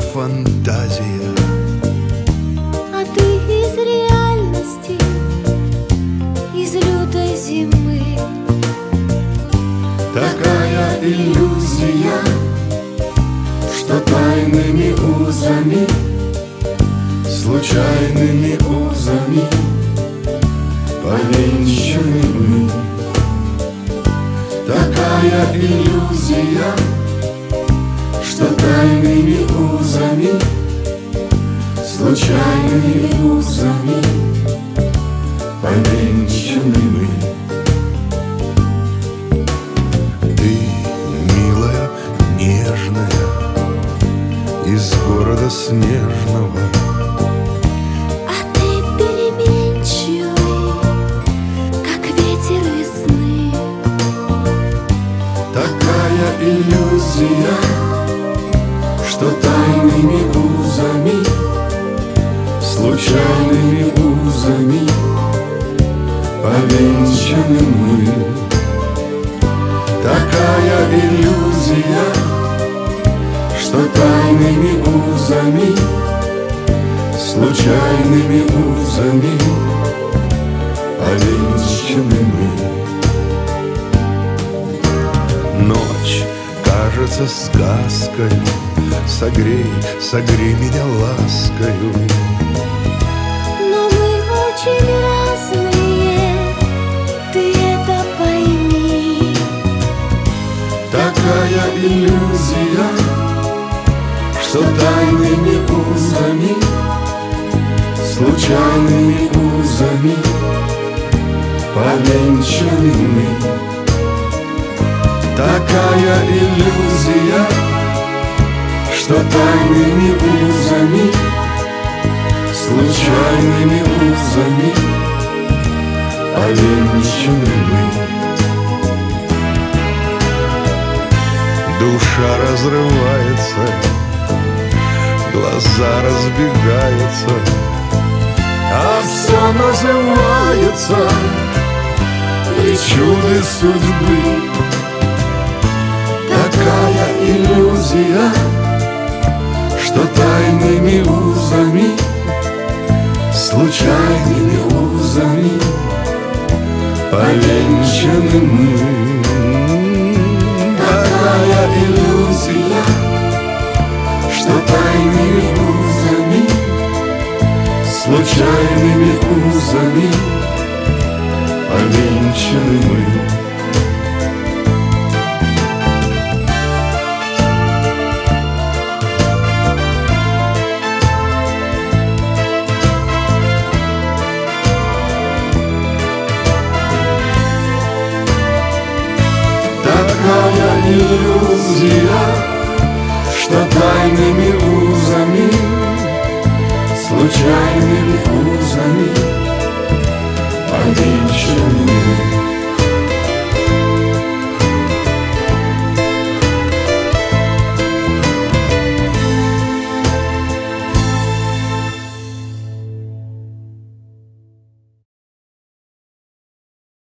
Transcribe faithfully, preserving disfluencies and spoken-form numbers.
фантазия. А ты из реальности, из лютой зимы. Такая иллюзия, что тайными узами, случайными узами повенчаны мы. Такая иллюзия, что тайными узами, случайными узами повенчаны мы. Ты, милая, нежная, из города снежного. А ты переменчивый, как ветер весны. Такая иллюзия, что тайными узами, случайными узами повенчаны мы. Такая иллюзия, что тайными узами, случайными узами повенчаны мы. Ночь кажется сказкой, согрей, согрей меня ласкою. Но мы очень разные, ты это пойми. Такая иллюзия, что тайными узами, случайными узами повенчаны мы. Такая иллюзия, что тайными узами, случайными узами повенчаны мы. Душа разрывается, глаза разбегаются, А все называется причудой судьбы. Такая иллюзия, что тайными узами, случайными узами повенчаны мы. Такая иллюзия, что тайными узами, случайными узами повенчаны мы. Такая иллюзия, что тайными узами, случайными узами повенчаны мы.